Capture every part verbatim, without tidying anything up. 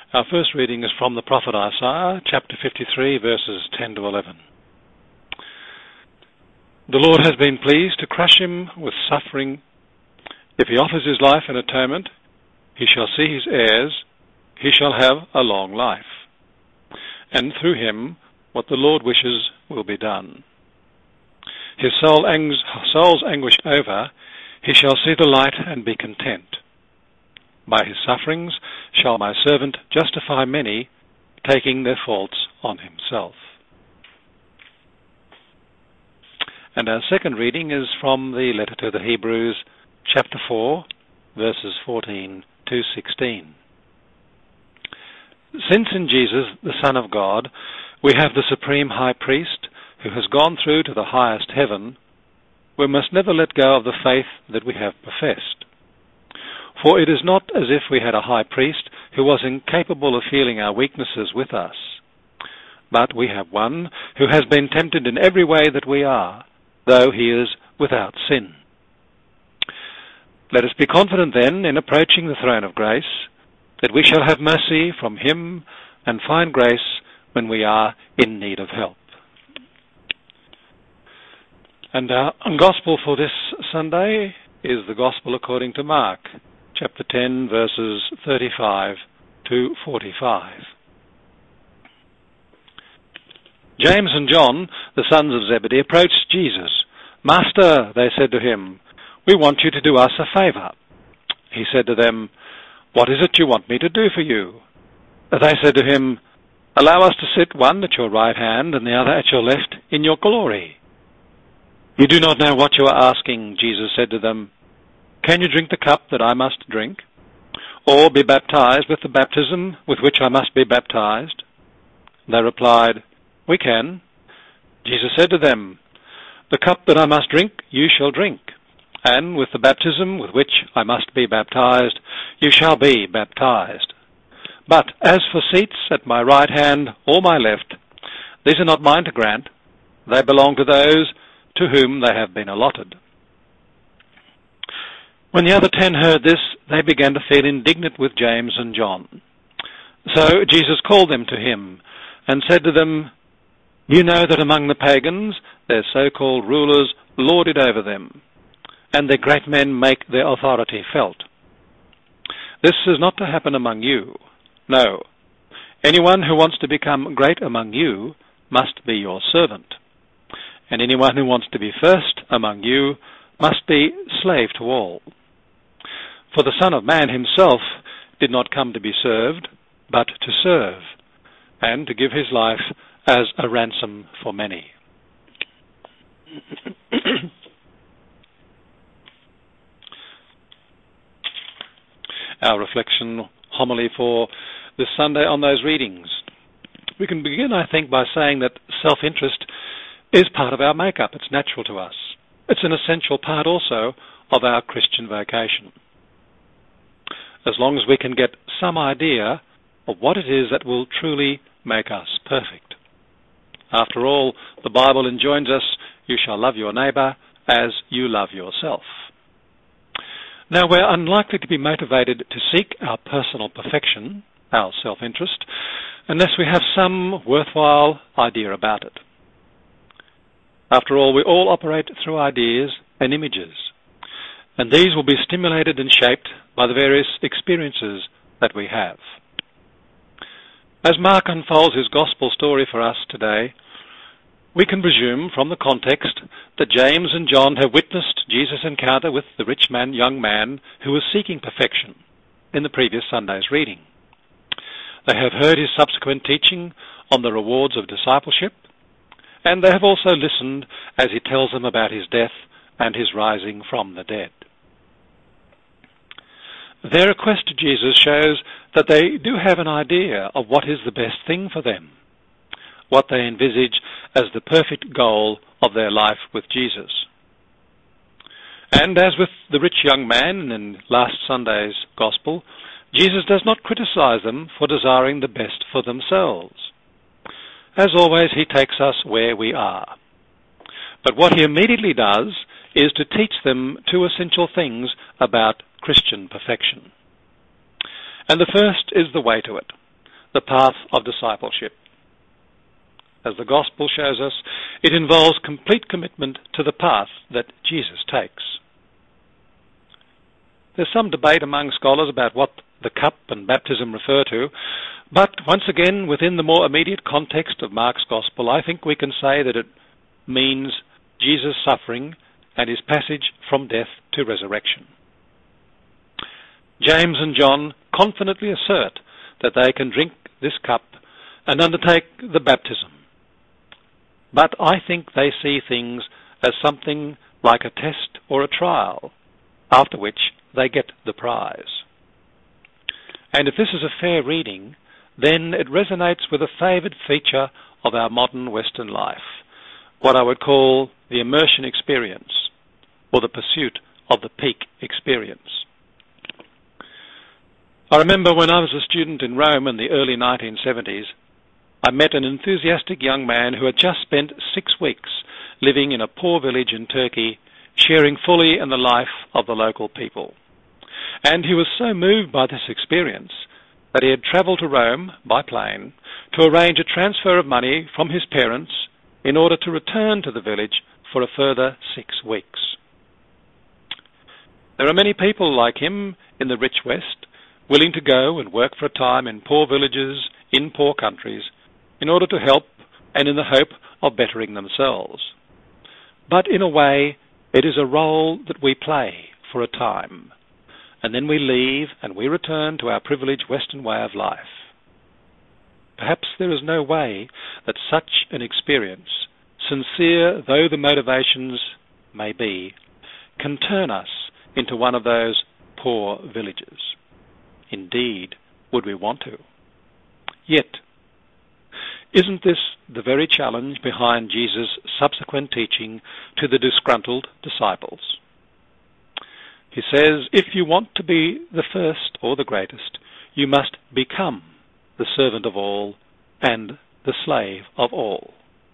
Our first reading is from the prophet Isaiah, chapter fifty-three, verses ten to eleven. The Lord has been pleased to crush him with suffering. If he offers his life in atonement, he shall see his heirs, he shall have a long life. And through him, what the Lord wishes will be done. His soul ang- soul's anguished over, he shall see the light and be content. By his sufferings shall my servant justify many, taking their faults on himself. And our second reading is from the letter to the Hebrews, chapter four, verses fourteen to sixteen. Since in Jesus, the Son of God, we have the supreme high priest who has gone through to the highest heaven, we must never let go of the faith that we have professed. For it is not as if we had a high priest who was incapable of feeling our weaknesses with us, but we have one who has been tempted in every way that we are, though he is without sin. Let us be confident then in approaching the throne of grace, that we shall have mercy from him and find grace when we are in need of help. And our gospel for this Sunday is the gospel according to Mark, chapter ten, verses thirty-five to forty-five. James and John, the sons of Zebedee, approached Jesus. "Master," they said to him, "we want you to do us a favor." He said to them, "What is it you want me to do for you?" They said to him, "Allow us to sit one at your right hand and the other at your left in your glory." "You do not know what you are asking," Jesus said to them. "Can you drink the cup that I must drink, or be baptized with the baptism with which I must be baptized?" They replied, "We can." Jesus said to them, "The cup that I must drink, you shall drink, and with the baptism with which I must be baptized, you shall be baptized. But as for seats at my right hand or my left, these are not mine to grant. They belong to those to whom they have been allotted." When the other ten heard this, they began to feel indignant with James and John. So Jesus called them to him and said to them, "You know that among the pagans their so-called rulers lord it over them, and their great men make their authority felt. This is not to happen among you. No, anyone who wants to become great among you must be your servant, and anyone who wants to be first among you must be slave to all. For the Son of Man himself did not come to be served, but to serve, and to give his life as a ransom for many." Our reflection homily for this Sunday on those readings. We can begin, I think, by saying that self-interest is part of our makeup. It's natural to us. It's an essential part also of our Christian vocation. As long as we can get some idea of what it is that will truly make us perfect. After all, the Bible enjoins us, "You shall love your neighbour as you love yourself." Now, we're unlikely to be motivated to seek our personal perfection, our self-interest, unless we have some worthwhile idea about it. After all, we all operate through ideas and images, and these will be stimulated and shaped by the various experiences that we have. As Mark unfolds his gospel story for us today, we can presume from the context that James and John have witnessed Jesus' encounter with the rich man, young man who was seeking perfection in the previous Sunday's reading. They have heard his subsequent teaching on the rewards of discipleship, and they have also listened as he tells them about his death and his rising from the dead. Their request to Jesus shows that they do have an idea of what is the best thing for them, what they envisage as the perfect goal of their life with Jesus. And as with the rich young man in last Sunday's Gospel, Jesus does not criticize them for desiring the best for themselves. As always, he takes us where we are. But what he immediately does is to teach them two essential things about Christian perfection. And the first is the way to it. the path of discipleship. As the Gospel shows us, it involves complete commitment to the path that Jesus takes. There's some debate among scholars about what the cup and baptism refer to, but once again, within the more immediate context of Mark's Gospel, I think we can say that it means Jesus' suffering and his passage from death to resurrection. James and John confidently assert that they can drink this cup and undertake the baptism. But I think they see things as something like a test or a trial, after which they get the prize. And if this is a fair reading, then it resonates with a favoured feature of our modern Western life, what I would call the immersion experience, or the pursuit of the peak experience. I remember when I was a student in Rome in the early nineteen seventies, I met an enthusiastic young man who had just spent six weeks living in a poor village in Turkey, sharing fully in the life of the local people. And he was so moved by this experience that he had travelled to Rome by plane to arrange a transfer of money from his parents in order to return to the village for a further six weeks. There are many people like him in the rich West, willing to go and work for a time in poor villages, in poor countries, in order to help and in the hope of bettering themselves. But in a way, it is a role that we play for a time, and then we leave and we return to our privileged Western way of life. Perhaps there is no way that such an experience, sincere though the motivations may be, can turn us into one of those poor villages. Indeed, would we want to? Yet, isn't this the very challenge behind Jesus' subsequent teaching to the disgruntled disciples? He says, if you want to be the first or the greatest, you must become the servant of all and the slave of all.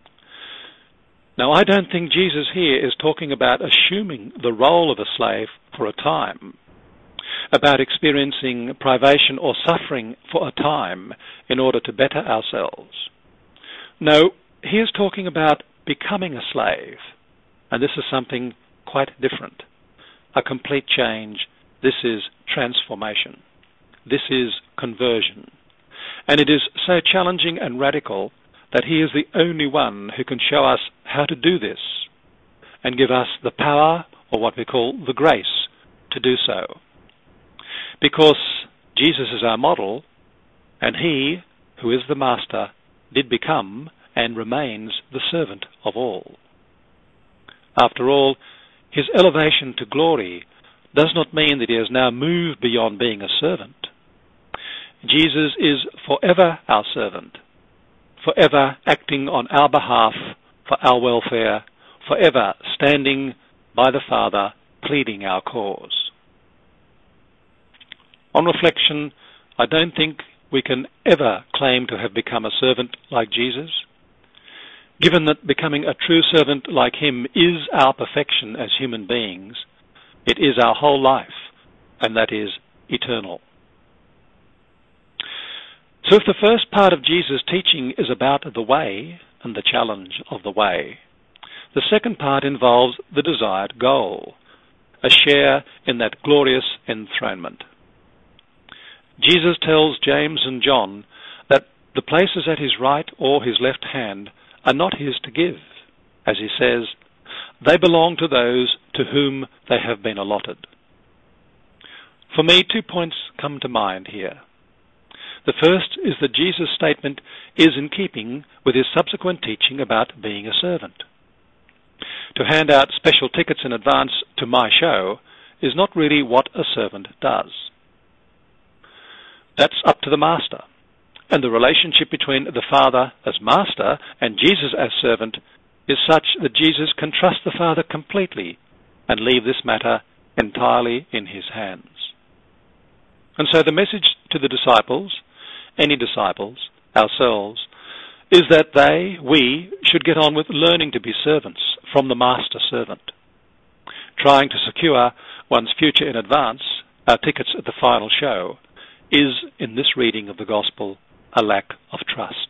Now, I don't think Jesus here is talking about assuming the role of a slave for a time, about experiencing privation or suffering for a time in order to better ourselves. No, he is talking about becoming a slave, and this is something quite different. A complete change. This is transformation. This is conversion. And it is so challenging and radical that he is the only one who can show us how to do this and give us the power, or what we call the grace, to do so. Because Jesus is our model, and he, who is the master, did become and remains the servant of all. After all, his elevation to glory does not mean that he has now moved beyond being a servant. Jesus is forever our servant, forever acting on our behalf for our welfare, forever standing by the Father, pleading our cause. On reflection, I don't think we can ever claim to have become a servant like Jesus. Given that becoming a true servant like him is our perfection as human beings, it is our whole life, and that is eternal. So if the first part of Jesus' teaching is about the way and the challenge of the way, the second part involves the desired goal, a share in that glorious enthronement. Jesus tells James and John that the places at his right or his left hand are not his to give. As he says, they belong to those to whom they have been allotted. For me, two points come to mind here. The first is that Jesus' statement is in keeping with his subsequent teaching about being a servant. To hand out special tickets in advance to my show is not really what a servant does. That's up to the master. And the relationship between the Father as master and Jesus as servant is such that Jesus can trust the Father completely and leave this matter entirely in his hands. And so the message to the disciples, any disciples, ourselves, is that they, we, should get on with learning to be servants from the master servant. Trying to secure one's future in advance, our tickets at the final show, is, in this reading of the Gospel, a lack of trust.